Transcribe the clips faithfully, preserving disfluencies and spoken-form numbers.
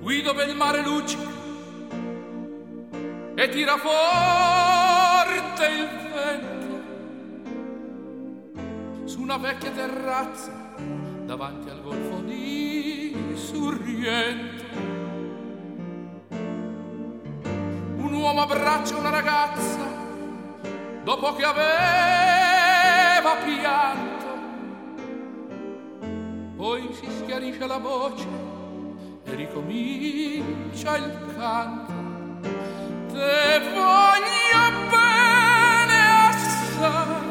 qui dove il mare luccica e tira forte il vento, su una vecchia terrazza davanti al golfo di Sorrento. Un uomo abbraccia una ragazza dopo che aveva pianto, poi si schiarisce la voce e ricomincia il canto. Te voglio bene assai,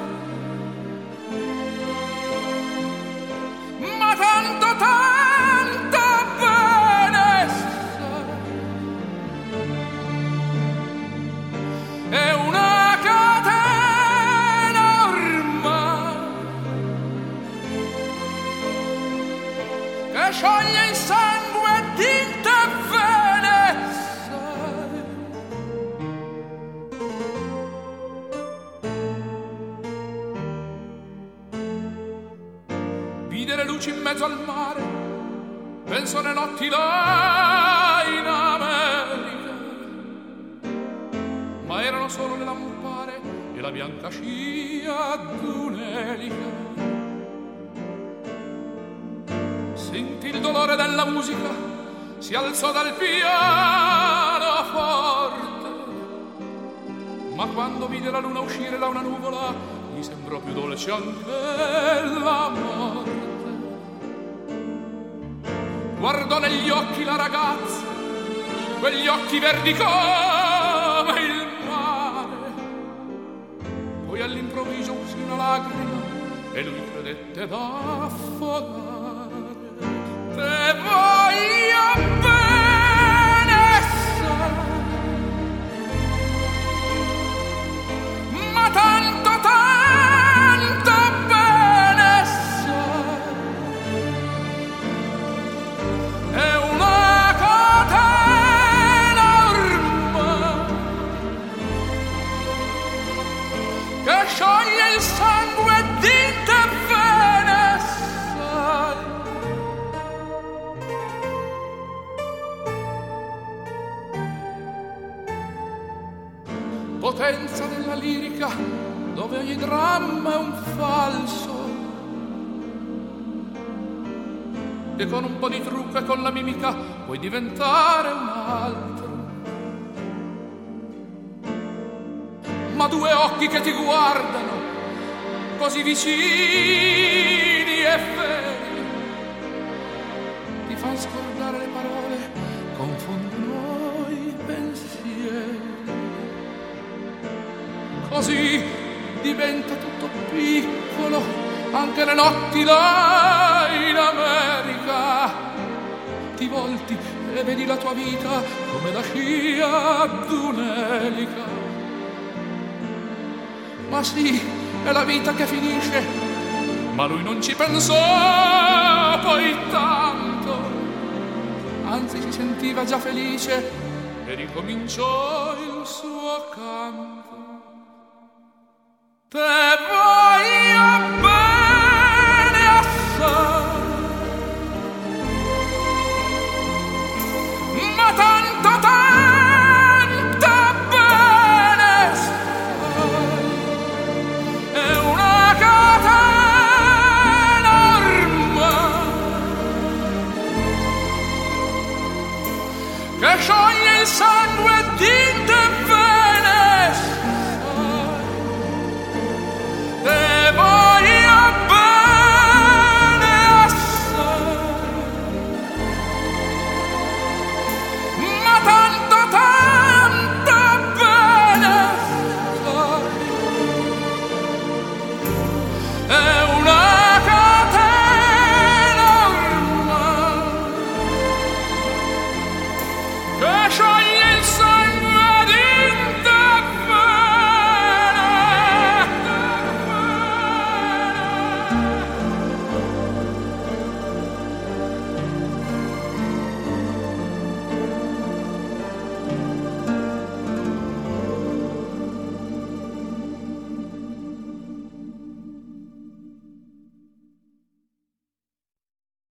ma tanto tanto bene sai, è una catena ormai che scioglie il sangue di te bene sai. Vide le luci in mezzo al mare, penso alle notti là in America, ma erano solo le lampare e la bianca scia d'un'elica. Sentì il dolore della musica, si alzò dal piano forte, ma quando vide la luna uscire da una nuvola gli sembrò più dolce anche la morte. Guardò negli occhi la ragazza, quegli occhi verdi come il mare, poi all'improvviso uscì una lacrima e lui credette d'affogare. Te voglio bene sai, ma tanto tanto bene sai, è una catena ormai che scioglie il sangue di te bene sai. Potenza della lirica dove ogni dramma è un falso, e con un po' di trucco e con la mimica puoi diventare un altro. Ma due occhi che ti guardano così vicini e feri ti fan scordare le parole, confondono i pensieri. Così diventa tutto piccolo, anche le notti là in America. Ti volti e vedi la tua vita come la scia d'un'elica. Ma sì, è la vita che finisce, ma lui non ci pensò poi tanto, anzi si sentiva già felice e ricominciò il suo canto. Te voglio bene assai, ma tanto tanto bene sai, è una catena ormai che scioglie il sangue di te bene sai. Te voglio bene assai, ma tanto tanto bene sai.